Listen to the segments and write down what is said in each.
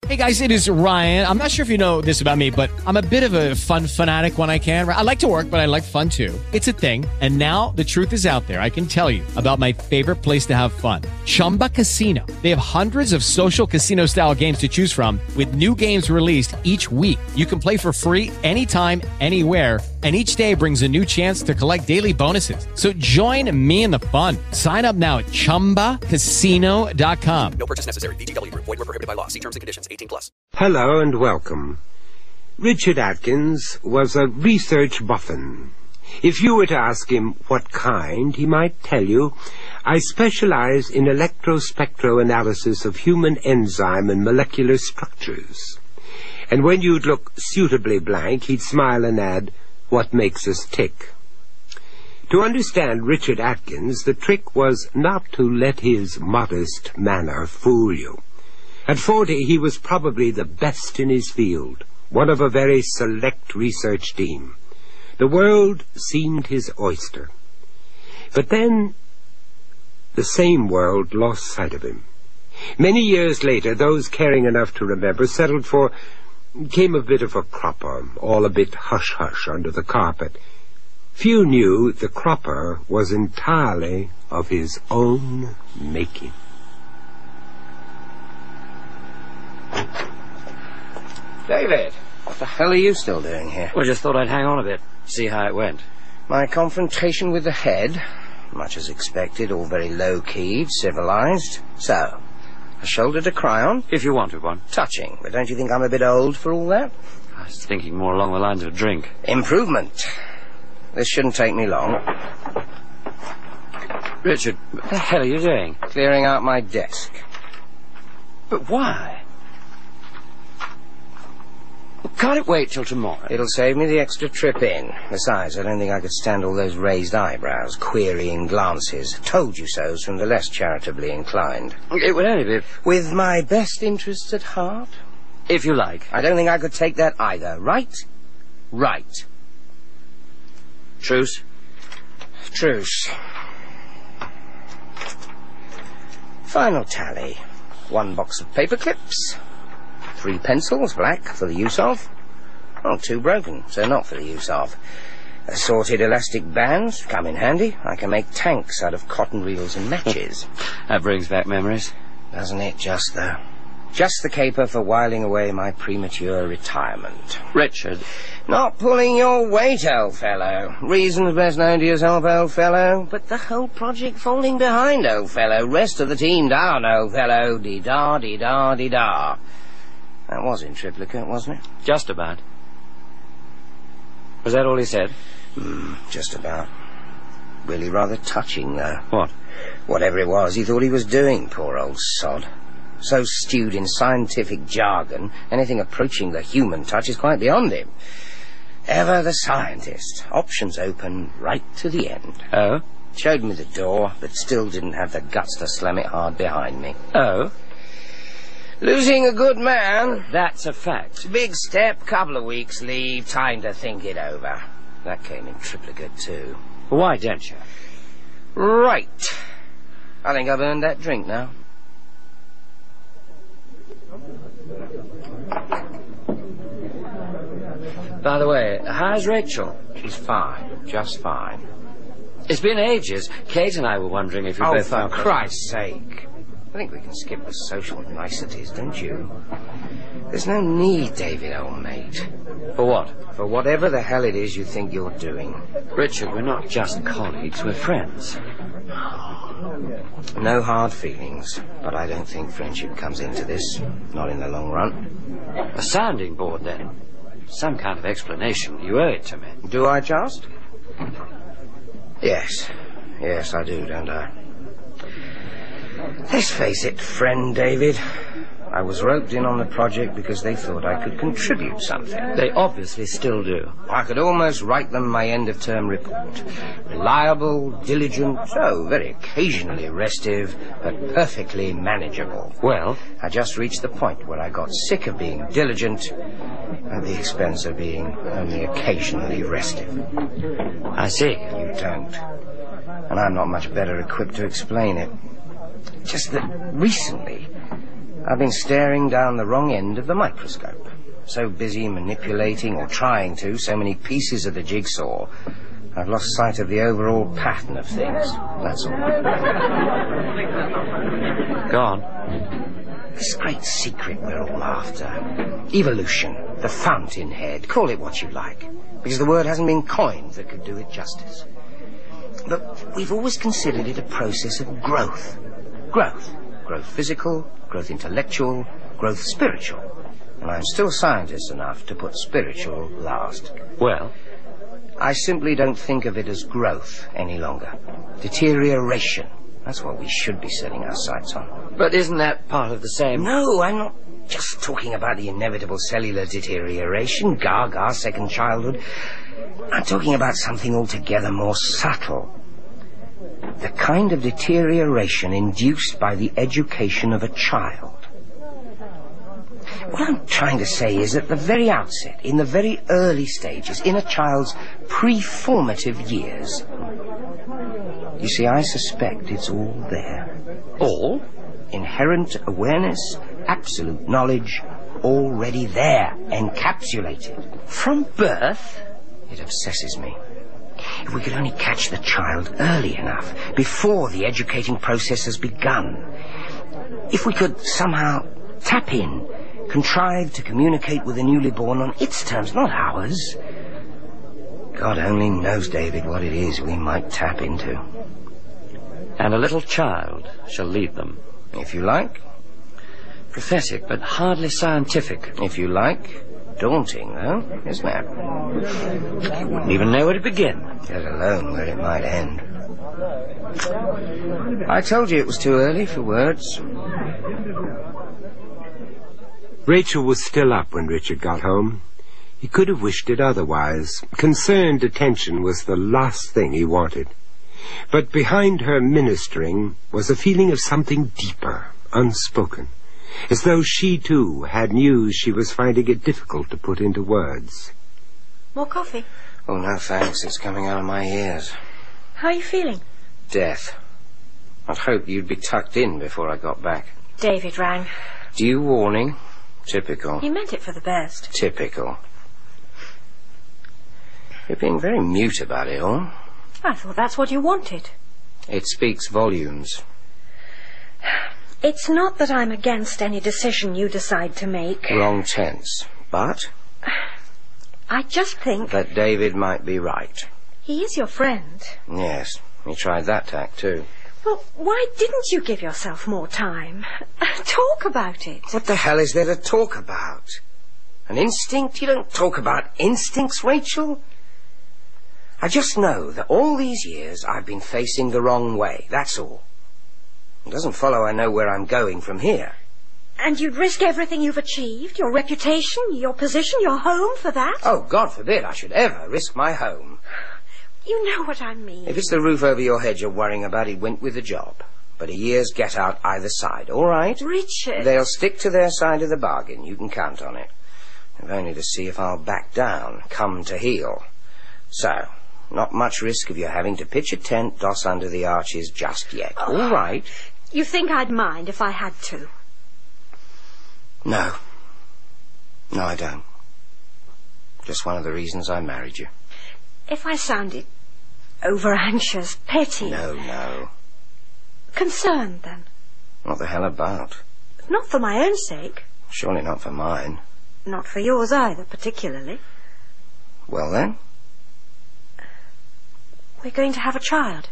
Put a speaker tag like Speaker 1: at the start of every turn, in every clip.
Speaker 1: Hey guys, it is Ryan. I'm not sure if you know this about me, but I'm a bit of a fun fanatic when I can. I like to work, but I like fun too. It's a thing. And now the truth is out there. I can tell you about my favorite place to have fun. Chumba Casino. They have hundreds of social casino style games to choose from with new games released each week. You can play for free anytime, anywhere. And each day brings a new chance to collect daily bonuses. So join me in the fun. Sign up now at ChumbaCasino.com.
Speaker 2: No purchase necessary. VGW Group. Void where prohibited by law. See terms and conditions. 18+.
Speaker 3: Hello and welcome. Richard Atkins was a research buffon. If you were to ask him what kind, he might tell you, I specialize in electrospectroanalysis of human enzyme and molecular structures. And when you'd look suitably blank, he'd smile and add, what makes us tick? To understand Richard Atkins, the trick was not to let his modest manner fool you. At 40, he was probably the best in his field, one of a very select research team. The world seemed his oyster. But then, the same world lost sight of him. Many years later, those caring enough to remember came a bit of a cropper, all a bit hush-hush under the carpet. Few knew the cropper was entirely of his own making.
Speaker 4: David, what the hell are you still doing here?
Speaker 5: Well, just thought I'd hang on a bit, see how it went.
Speaker 4: My confrontation with the head, much as expected, all very low-keyed, civilized. So, a shoulder to cry on?
Speaker 5: If you wanted one.
Speaker 4: Touching, but don't you think I'm a bit old for all that?
Speaker 5: I was thinking more along the lines of a drink.
Speaker 4: Improvement. This shouldn't take me long.
Speaker 5: Richard, what the hell are you doing?
Speaker 4: Clearing out my desk.
Speaker 5: But why? Well, can't it wait till tomorrow?
Speaker 4: It'll save me the extra trip in. Besides, I don't think I could stand all those raised eyebrows, querying glances, told you so's from the less charitably inclined.
Speaker 5: It would only be...
Speaker 4: With my best interests at heart?
Speaker 5: If you like.
Speaker 4: I don't think I could take that either. Right? Right.
Speaker 5: Truce?
Speaker 4: Truce. Final tally. 1 box of paper clips. 3 pencils, black, for the use of. Oh, 2 broken, so not for the use of. Assorted elastic bands, come in handy. I can make tanks out of cotton reels and matches.
Speaker 5: That brings back memories.
Speaker 4: Doesn't it, just though? Just the caper for whiling away my premature retirement.
Speaker 5: Richard.
Speaker 4: Not pulling your weight, old fellow. Reasons best known to yourself, old fellow. But the whole project falling behind, old fellow. Rest of the team down, old fellow. Dee-da, dee-da, dee-da. That was in triplicate, wasn't it?
Speaker 5: Just about. Was that all he said?
Speaker 4: Just about. Really rather touching, though.
Speaker 5: What?
Speaker 4: Whatever it was, he thought he was doing, poor old sod. So stewed in scientific jargon, anything approaching the human touch is quite beyond him. Ever the scientist. Options open right to the end.
Speaker 5: Oh?
Speaker 4: Showed me the door, but still didn't have the guts to slam it hard behind me.
Speaker 5: Oh?
Speaker 4: Losing a good man.
Speaker 5: That's a fact.
Speaker 4: Big step, couple of weeks leave, time to think it over. That came in triplicate, too.
Speaker 5: Why don't you?
Speaker 4: Right. I think I've earned that drink now.
Speaker 5: By the way, how's Rachel?
Speaker 4: She's fine, just fine.
Speaker 5: It's been ages. Kate and I were wondering if you both...
Speaker 4: for Christ's sake. I think we can skip the social niceties, don't you? There's no need, David, old mate.
Speaker 5: For what?
Speaker 4: For whatever the hell it is you think you're doing.
Speaker 5: Richard, we're not just colleagues, we're friends.
Speaker 4: No hard feelings, but I don't think friendship comes into this. Not in the long run.
Speaker 5: A sounding board, then. Some kind of explanation. You owe it to me.
Speaker 4: Do I just? Yes. Yes, I do, don't I? Let's face it, friend David. I was roped in on the project because they thought I could contribute something.
Speaker 5: They obviously still do.
Speaker 4: I could almost write them my end-of-term report. Reliable, diligent, very occasionally restive, but perfectly manageable.
Speaker 5: Well?
Speaker 4: I just reached the point where I got sick of being diligent at the expense of being only occasionally restive.
Speaker 5: I see.
Speaker 4: You don't. And I'm not much better equipped to explain it. Just that recently, I've been staring down the wrong end of the microscope. So busy manipulating, or trying to, so many pieces of the jigsaw, I've lost sight of the overall pattern of things. That's all.
Speaker 5: Go on.
Speaker 4: This great secret we're all after. Evolution, the fountainhead, call it what you like, because the word hasn't been coined that could do it justice. But we've always considered it a process of growth. Growth. Growth physical, growth intellectual, growth spiritual. And I'm still scientist enough to put spiritual last.
Speaker 5: Well?
Speaker 4: I simply don't think of it as growth any longer. Deterioration. That's what we should be setting our sights on.
Speaker 5: But isn't that part of the same...
Speaker 4: No, I'm not just talking about the inevitable cellular deterioration, gaga, second childhood. I'm talking about something altogether more subtle. The kind of deterioration induced by the education of a child. What I'm trying to say is at the very outset, in the very early stages, in a child's pre-formative years. You see, I suspect it's all there.
Speaker 5: All?
Speaker 4: Inherent awareness, absolute knowledge, already there, encapsulated. From birth, it obsesses me. If we could only catch the child early enough, before the educating process has begun. If we could somehow tap in, contrive to communicate with the newly born on its terms, not ours. God only knows, David, what it is we might tap into.
Speaker 5: And a little child shall lead them.
Speaker 4: If you like.
Speaker 5: Pathetic, but hardly scientific.
Speaker 4: If you like. Daunting, though, isn't it?
Speaker 5: You wouldn't even know where to begin.
Speaker 4: Let alone where it might end. I told you it was too early for words.
Speaker 3: Rachel was still up when Richard got home. He could have wished it otherwise. Concerned attention was the last thing he wanted. But behind her ministering was a feeling of something deeper, unspoken, as though she, too, had news she was finding it difficult to put into words.
Speaker 6: More coffee?
Speaker 4: Oh, no, thanks. It's coming out of my ears.
Speaker 6: How are you feeling?
Speaker 4: Death. I'd hoped you'd be tucked in before I got back.
Speaker 6: David rang.
Speaker 4: Due warning. Typical.
Speaker 6: He meant it for the best.
Speaker 4: Typical. You're being very mute about it all.
Speaker 6: I thought that's what you wanted.
Speaker 4: It speaks volumes.
Speaker 6: It's not that I'm against any decision you decide to make.
Speaker 4: Wrong tense. But?
Speaker 6: I just think...
Speaker 4: that David might be right.
Speaker 6: He is your friend.
Speaker 4: Yes, he tried that tack too.
Speaker 6: Well, why didn't you give yourself more time? Talk about it.
Speaker 4: What the hell is there to talk about? An instinct? You don't talk about instincts, Rachel. I just know that all these years I've been facing the wrong way, that's all. It doesn't follow I know where I'm going from here.
Speaker 6: And you'd risk everything you've achieved, your reputation, your position, your home for that?
Speaker 4: Oh, God forbid I should ever risk my home.
Speaker 6: You know what I mean.
Speaker 4: If it's the roof over your head you're worrying about, it went with the job. But a year's get out either side, all right?
Speaker 6: Richard.
Speaker 4: They'll stick to their side of the bargain, you can count on it. If only to see if I'll back down, come to heel. So, not much risk of you having to pitch a tent, doss under the arches just yet.
Speaker 6: Oh.
Speaker 4: All right.
Speaker 6: You think I'd mind if I had to?
Speaker 4: No. No, I don't. Just one of the reasons I married you.
Speaker 6: If I sounded over-anxious, petty...
Speaker 4: No.
Speaker 6: Concerned, then?
Speaker 4: What the hell about?
Speaker 6: Not for my own sake.
Speaker 4: Surely not for mine.
Speaker 6: Not for yours either, particularly.
Speaker 4: Well, then?
Speaker 6: We're going to have a child.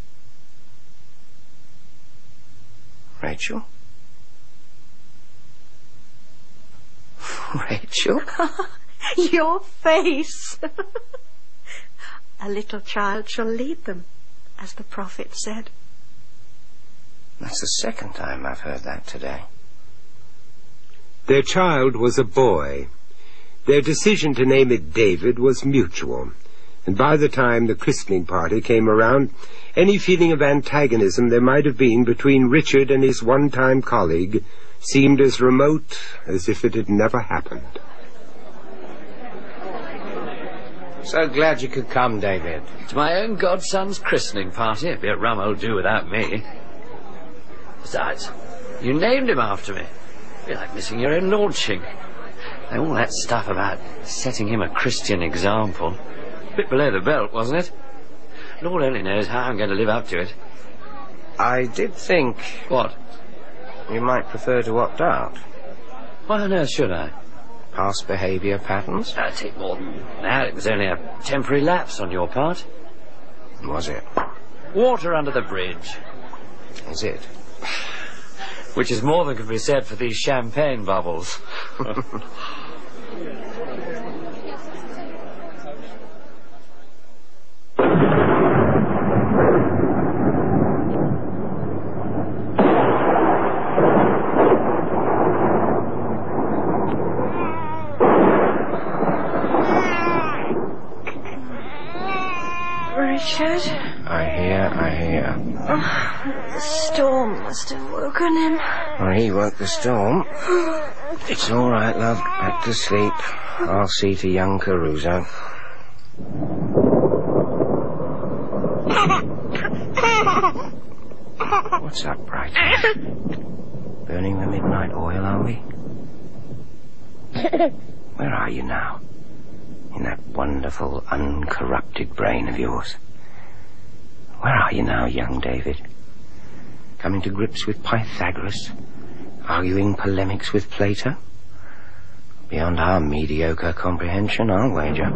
Speaker 4: Rachel? Rachel?
Speaker 6: Your face. A little child shall lead them, as the prophet said.
Speaker 4: That's the second time I've heard that today.
Speaker 3: Their child was a boy. Their decision to name it David was mutual, and by the time the christening party came around, any feeling of antagonism there might have been between Richard and his one-time colleague seemed as remote as if it had never happened.
Speaker 4: So glad you could come, David.
Speaker 5: It's my own godson's christening party. It'd be a rum old do without me. Besides, you named him after me. Be like missing your own launching. And all that stuff about setting him a Christian example. Bit below the belt, wasn't it? Lord only knows how I'm going to live up to it.
Speaker 4: I did think
Speaker 5: What?
Speaker 4: you might prefer to opt out.
Speaker 5: Why on earth should I?
Speaker 4: Past behaviour patterns?
Speaker 5: I'd take more than that. It was only a temporary lapse on your part.
Speaker 4: Was it?
Speaker 5: Water under the bridge.
Speaker 4: Is it?
Speaker 5: Which is more than can be said for these champagne bubbles.
Speaker 6: Richard?
Speaker 4: I hear.
Speaker 6: The storm must have woken him.
Speaker 4: Well, he woke the storm. It's all right, love. Back to sleep. I'll see to young Caruso. What's up, Bright? Burning the midnight oil, are we? Where are you now? In that wonderful, uncorrupted brain of yours. Where are you now, young David? Coming to grips with Pythagoras? Arguing polemics with Plato? Beyond our mediocre comprehension, I'll wager.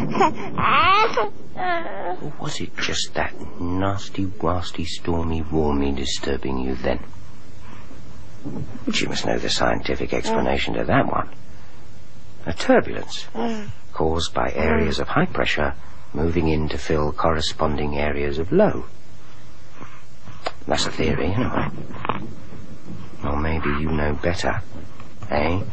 Speaker 4: Or was it just that nasty, wasty, stormy, warmy disturbing you then? But you must know the scientific explanation to that one. A turbulence caused by areas of high pressure moving in to fill corresponding areas of low. That's a theory, anyway. Or maybe you know better, eh?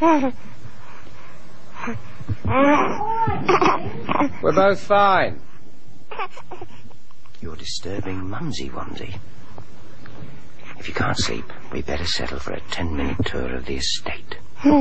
Speaker 4: We're both fine. You're disturbing Mumsy-Wumsy. If you can't sleep, we better settle for a 10-minute tour of the estate.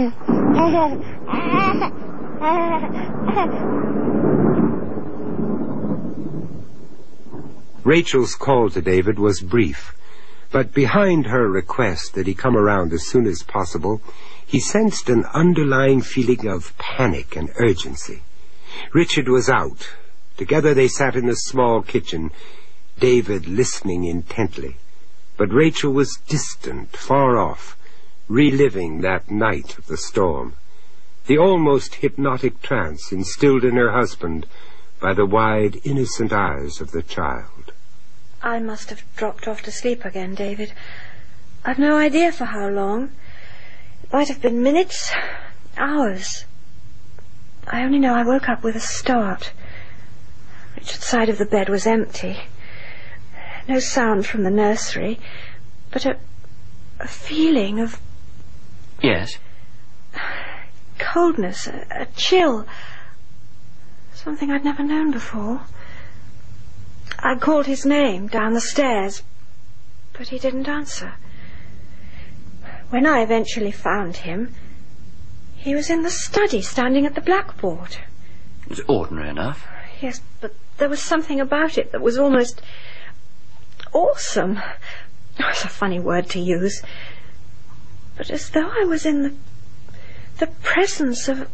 Speaker 3: Rachel's call to David was brief, but behind her request that he come around as soon as possible, he sensed an underlying feeling of panic and urgency. Richard was out. Together they sat in the small kitchen, David listening intently. But Rachel was distant, far off, reliving that night of the storm, the almost hypnotic trance instilled in her husband by the wide, innocent eyes of the child.
Speaker 6: I must have dropped off to sleep again, David. I've no idea for how long. It might have been minutes, hours. I only know I woke up with a start. Richard's side of the bed was empty. No sound from the nursery, but a feeling of...
Speaker 5: Yes?
Speaker 6: Coldness, a chill. Something I'd never known before. I called his name down the stairs, but he didn't answer. When I eventually found him, he was in the study, standing at the blackboard.
Speaker 5: It was ordinary enough.
Speaker 6: Yes, but there was something about it that was almost awesome. Oh, it's a funny word to use. But as though I was in the presence of...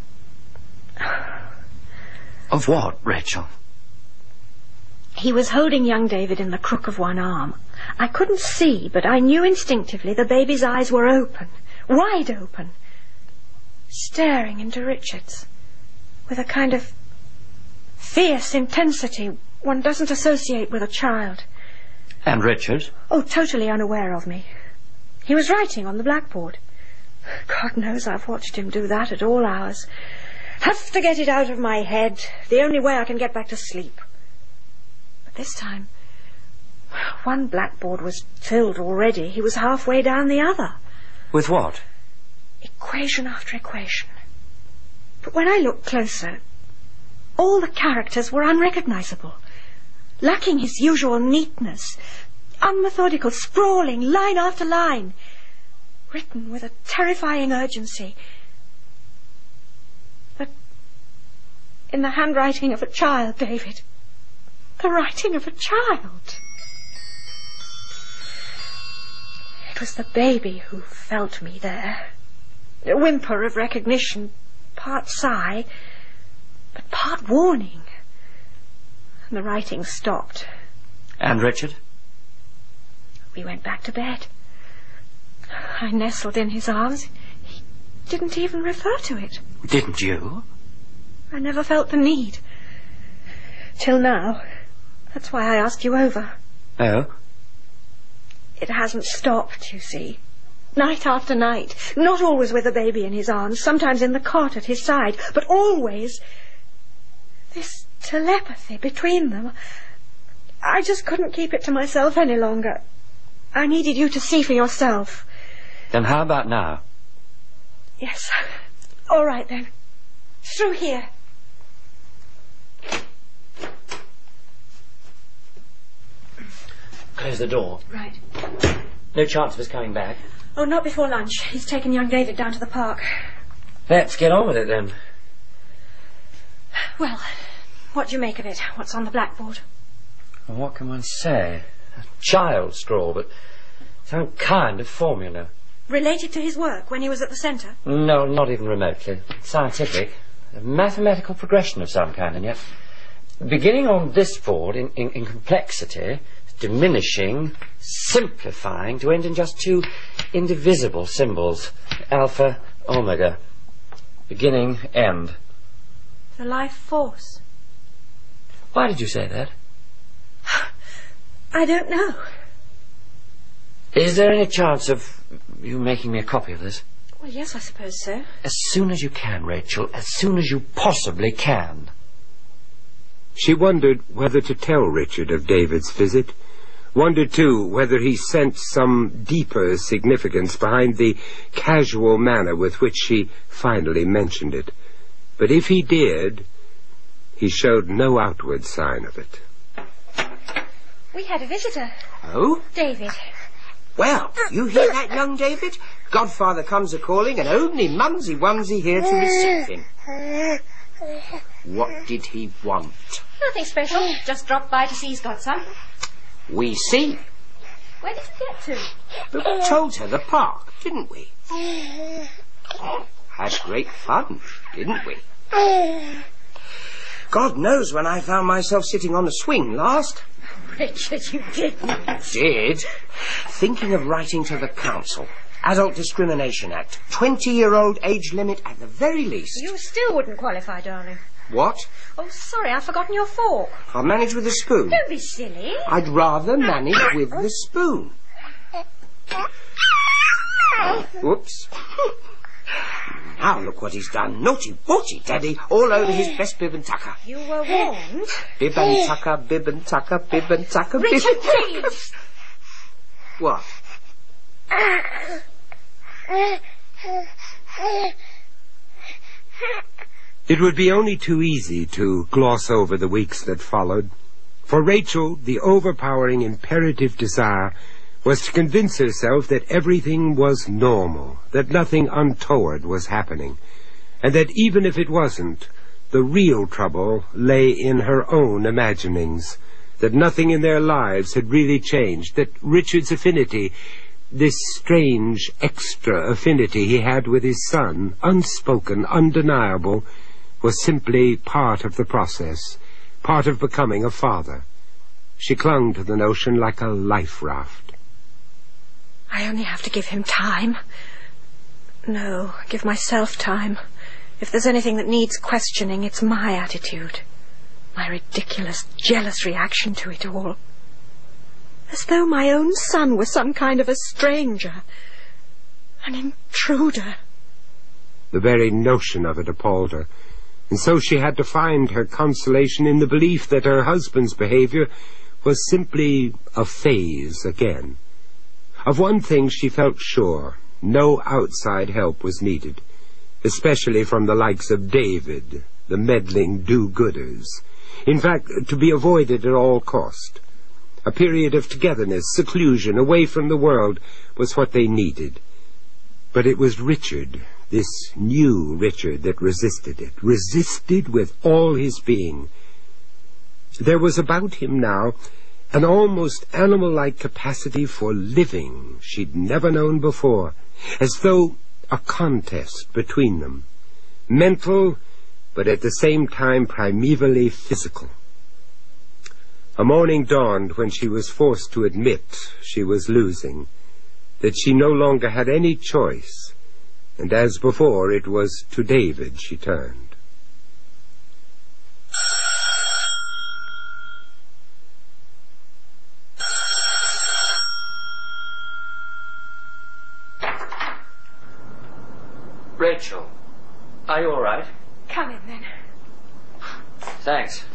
Speaker 5: Of what, Rachel?
Speaker 6: He was holding young David in the crook of one arm. I couldn't see, but I knew instinctively the baby's eyes were open, wide open, staring into Richard's with a kind of fierce intensity one doesn't associate with a child.
Speaker 5: And Richard?
Speaker 6: Oh, totally unaware of me. He was writing on the blackboard. God knows I've watched him do that at all hours. Have to get it out of my head. The only way I can get back to sleep. But this time, one blackboard was filled already. He was halfway down the other.
Speaker 5: With what?
Speaker 6: Equation after equation. But when I looked closer, all the characters were unrecognizable, lacking his usual neatness, unmethodical, sprawling, line after line, written with a terrifying urgency. But in the handwriting of a child, David. The writing of a child. It was the baby who felt me there. A whimper of recognition, part sigh, but part warning. And the writing stopped.
Speaker 5: And Richard?
Speaker 6: We went back to bed. I nestled in his arms. He didn't even refer to it.
Speaker 5: Didn't you?
Speaker 6: I never felt the need. Till now. That's why I asked you over.
Speaker 5: Oh?
Speaker 6: It hasn't stopped, you see. Night after night. Not always with a baby in his arms, sometimes in the cot at his side, but always this telepathy between them. I just couldn't keep it to myself any longer. I needed you to see for yourself.
Speaker 5: Then how about now?
Speaker 6: Yes. All right, then. Through here.
Speaker 5: Close the door.
Speaker 6: Right.
Speaker 5: No chance of us coming back.
Speaker 6: Oh, not before lunch. He's taken young David down to the park.
Speaker 5: Let's get on with it, then.
Speaker 6: Well, what do you make of it? What's on the blackboard?
Speaker 5: Well, what can one say? Child's scrawl, but some kind of formula.
Speaker 6: Related to his work when he was at the centre?
Speaker 5: No, not even remotely. Scientific. A mathematical progression of some kind, and yet beginning on this board in complexity, diminishing, simplifying to end in just two indivisible symbols. Alpha, omega. Beginning, end.
Speaker 6: The life force.
Speaker 5: Why did you say that?
Speaker 6: I don't know.
Speaker 5: Is there any chance of you making me a copy of this?
Speaker 6: Well, yes, I suppose so.
Speaker 5: As soon as you can, Rachel. As soon as you possibly can.
Speaker 3: She wondered whether to tell Richard of David's visit. Wondered, too, whether he sensed some deeper significance behind the casual manner with which she finally mentioned it. But if he did, he showed no outward sign of it.
Speaker 6: We had a visitor.
Speaker 4: Oh?
Speaker 6: David.
Speaker 4: Well, you hear that, young David? Godfather comes a-calling, and only Mumsy-Wumsy here to receive him. What did he want?
Speaker 6: Nothing special. Just dropped by to see he's got some.
Speaker 4: We see.
Speaker 6: Where did you get to?
Speaker 4: But we told her the park, didn't we? Had great fun, didn't we? God knows when I found myself sitting on a swing last.
Speaker 6: Richard, you didn't.
Speaker 4: Did? Thinking of writing to the council. Adult Discrimination Act. 20-year-old age limit at the very least.
Speaker 6: You still wouldn't qualify, darling.
Speaker 4: What?
Speaker 6: Oh, sorry, I've forgotten your fork.
Speaker 4: I'll manage with a spoon.
Speaker 6: Don't be silly.
Speaker 4: I'd rather manage with the spoon. Whoops. Now look what he's done. Naughty, naughty, Daddy, all over his best bib and tucker.
Speaker 6: You were warned.
Speaker 4: Bib and tucker, bib and tucker, bib and tucker, bib
Speaker 6: Richard,
Speaker 4: and tucker.
Speaker 6: please.
Speaker 4: What?
Speaker 3: It would be only too easy to gloss over the weeks that followed. For Rachel, the overpowering imperative desire was to convince herself that everything was normal, that nothing untoward was happening, and that even if it wasn't, the real trouble lay in her own imaginings, that nothing in their lives had really changed, that Richard's affinity, this strange extra affinity he had with his son, unspoken, undeniable, was simply part of the process, part of becoming a father. She clung to the notion like a life raft.
Speaker 6: I only have to give him time. No, give myself time. If there's anything that needs questioning, it's my attitude. My ridiculous, jealous reaction to it all. As though my own son were some kind of a stranger. An intruder.
Speaker 3: The very notion of it appalled her, and so she had to find her consolation in the belief that her husband's behavior was simply a phase again. Of one thing she felt sure: no outside help was needed, especially from the likes of David, the meddling do-gooders. In fact, to be avoided at all cost. A period of togetherness, seclusion, away from the world, was what they needed. But it was Richard, this new Richard, that resisted it, resisted with all his being. There was about him now an almost animal-like capacity for living she'd never known before, as though a contest between them, mental, but at the same time primevally physical. A morning dawned when she was forced to admit she was losing, that she no longer had any choice, and as before it was to David she turned.
Speaker 5: Rachel, are you all right?
Speaker 6: Come in, then.
Speaker 5: Thanks.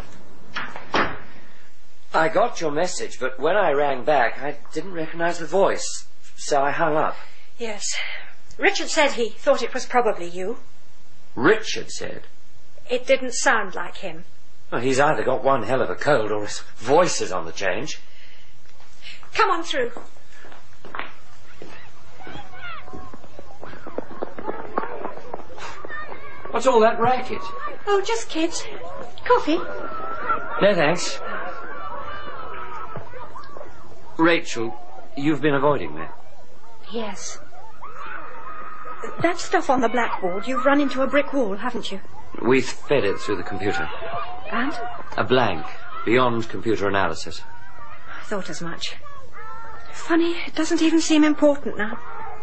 Speaker 5: I got your message, but when I rang back, I didn't recognize the voice, so I hung up.
Speaker 6: Yes. Richard said he thought it was probably you.
Speaker 5: Richard said?
Speaker 6: It didn't sound like him.
Speaker 5: Well, he's either got one hell of a cold or his voice is on the change.
Speaker 6: Come on through.
Speaker 5: What's all that racket?
Speaker 6: Oh, just kids. Coffee?
Speaker 5: No, thanks. Rachel, you've been avoiding me.
Speaker 6: Yes. That stuff on the blackboard, you've run into a brick wall, haven't you?
Speaker 5: We fed it through the computer.
Speaker 6: And?
Speaker 5: A blank, beyond computer analysis.
Speaker 6: I thought as much. Funny, it doesn't even seem important now.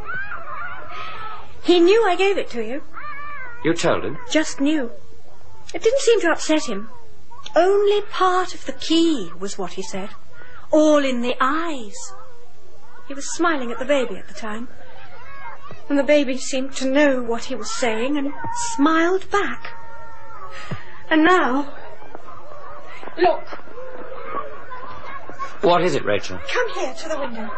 Speaker 6: He knew I gave it to you.
Speaker 5: You told him?
Speaker 6: Just knew. It didn't seem to upset him. Only part of the key was what he said. All in the eyes. He was smiling at the baby at the time. And the baby seemed to know what he was saying and smiled back. And now... Look.
Speaker 5: What is it, Rachel?
Speaker 6: Come here to the window.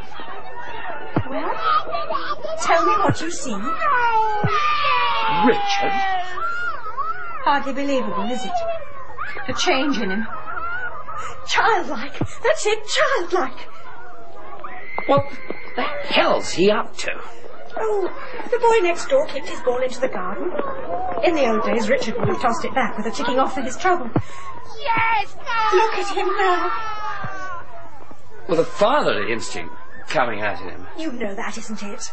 Speaker 6: Well, tell me what you see.
Speaker 5: Richard?
Speaker 6: Hardly believable, is it? The change in him. Childlike. That's it, childlike.
Speaker 5: What the hell's he up to?
Speaker 6: Oh, the boy next door kicked his ball into the garden. In the old days, Richard would have tossed it back with a ticking off for his trouble. Yes! Look at him now.
Speaker 5: With a fatherly instinct coming out in him.
Speaker 6: You know that, isn't it?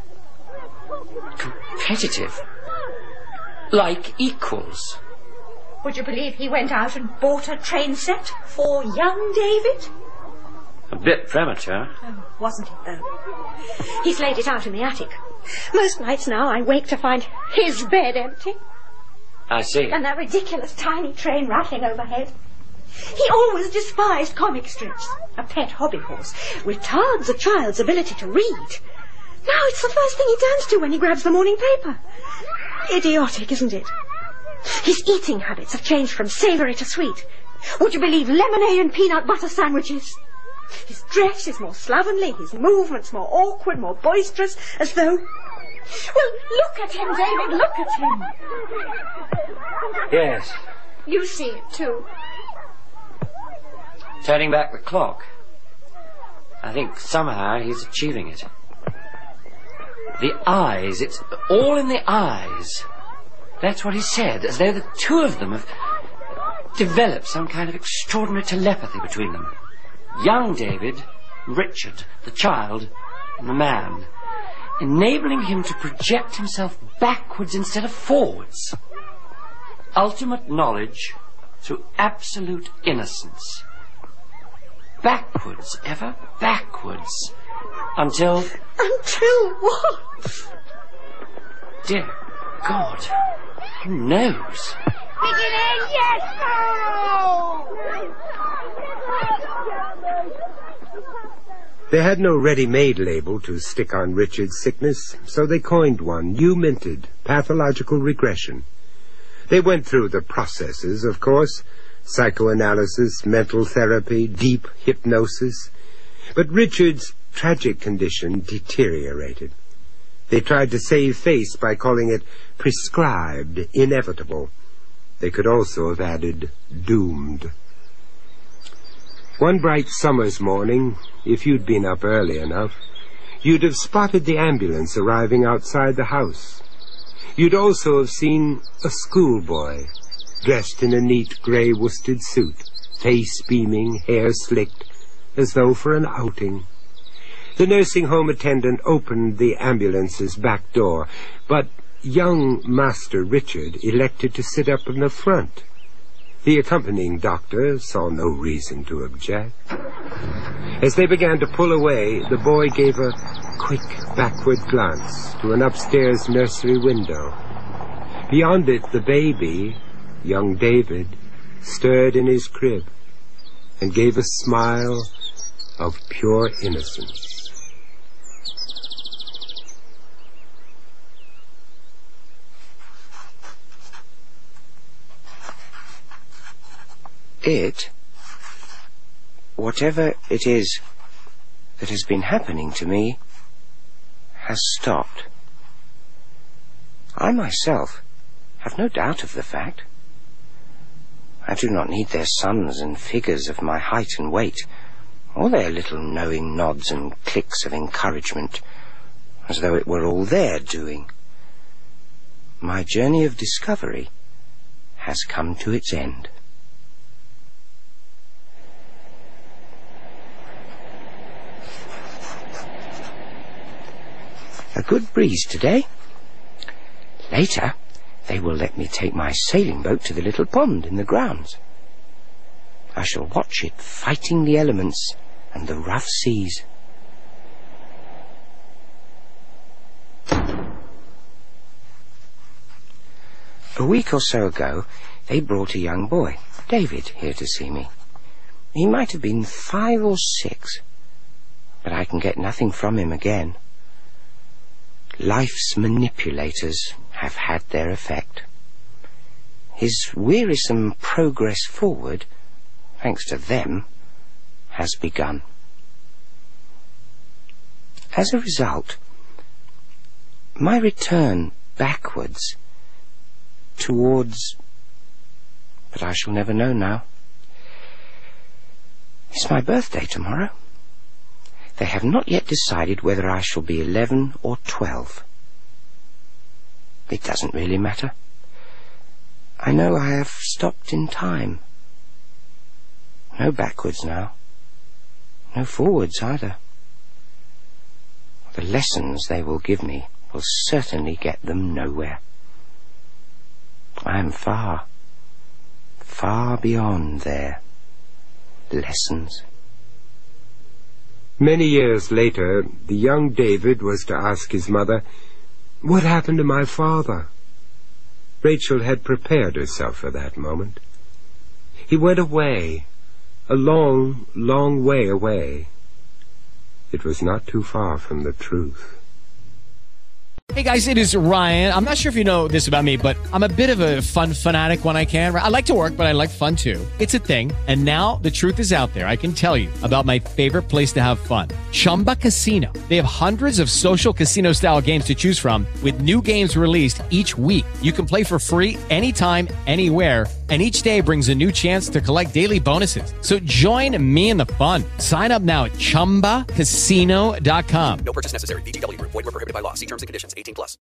Speaker 5: Competitive. Like equals.
Speaker 6: Would you believe he went out and bought a train set for young David?
Speaker 5: A bit premature.
Speaker 6: Oh, wasn't it, though? He's laid it out in the attic. Most nights now I wake to find his bed empty.
Speaker 5: I see.
Speaker 6: And that ridiculous tiny train rattling overhead. He always despised comic strips. A pet hobby horse retards a child's ability to read. Now it's the first thing he turns to when he grabs the morning paper. Idiotic, isn't it? His eating habits have changed from savoury to sweet. Would you believe lemonade and peanut butter sandwiches? His dress is more slovenly, his movements more awkward, more boisterous, as though... Well, look at him, David, look at him.
Speaker 5: Yes.
Speaker 6: You see it, too.
Speaker 5: Turning back the clock. I think somehow he's achieving it. The eyes, it's all in the eyes. That's what he said, as though the two of them have developed some kind of extraordinary telepathy between them. Young David, Richard, the child, and the man, enabling him to project himself backwards instead of forwards. Ultimate knowledge through absolute innocence. Backwards, ever backwards, until...
Speaker 6: Until what?
Speaker 5: Dear God, who knows?
Speaker 7: Yes, no!
Speaker 3: They had no ready-made label to stick on Richard's sickness, so they coined one, new-minted, pathological regression. They went through the processes, of course, psychoanalysis, mental therapy, deep hypnosis. But Richard's tragic condition deteriorated. They tried to save face by calling it prescribed, inevitable. They could also have added doomed. One bright summer's morning, if you'd been up early enough, you'd have spotted the ambulance arriving outside the house. You'd also have seen a schoolboy, dressed in a neat grey worsted suit, face beaming, hair slicked, as though for an outing. The nursing home attendant opened the ambulance's back door, but young Master Richard elected to sit up in the front. The accompanying doctor saw no reason to object. As they began to pull away, the boy gave a quick backward glance to an upstairs nursery window. Beyond it, the baby, young David, stirred in his crib and gave a smile of pure innocence.
Speaker 4: Whatever it is that has been happening to me, has stopped. I myself have no doubt of the fact. I do not need their sums and figures of my height and weight, or their little knowing nods and clicks of encouragement, as though it were all their doing. My journey of discovery has come to its end. A good breeze today. Later, they will let me take my sailing boat to the little pond in the grounds. I shall watch it fighting the elements and the rough seas. A week or so ago, they brought a young boy, David, here to see me. He might have been 5 or 6, but I can get nothing from him again. Life's manipulators have had their effect. His wearisome progress forward, thanks to them, has begun. As a result, my return backwards towards... but I shall never know now. It's my birthday tomorrow. They have not yet decided whether I shall be 11 or 12. It doesn't really matter. I know I have stopped in time. No backwards now. No forwards either. The lessons they will give me will certainly get them nowhere. I am far, far beyond their lessons.
Speaker 3: Many years later, the young David was to ask his mother, "What happened to my father?" Rachel had prepared herself for that moment. He went away, a long, long way away. It was not too far from the truth.
Speaker 1: Hey guys, it is Ryan. I'm not sure if you know this about me, but I'm a bit of a fun fanatic when I can. I like to work, but I like fun too. It's a thing. And now the truth is out there. I can tell you about my favorite place to have fun. Chumba Casino. They have hundreds of social casino style games to choose from with new games released each week. You can play for free anytime, anywhere. And each day brings a new chance to collect daily bonuses. So join me in the fun. Sign up now at ChumbaCasino.com.
Speaker 2: No purchase necessary. VGW Group. Void where prohibited by law. See terms and conditions. 18+.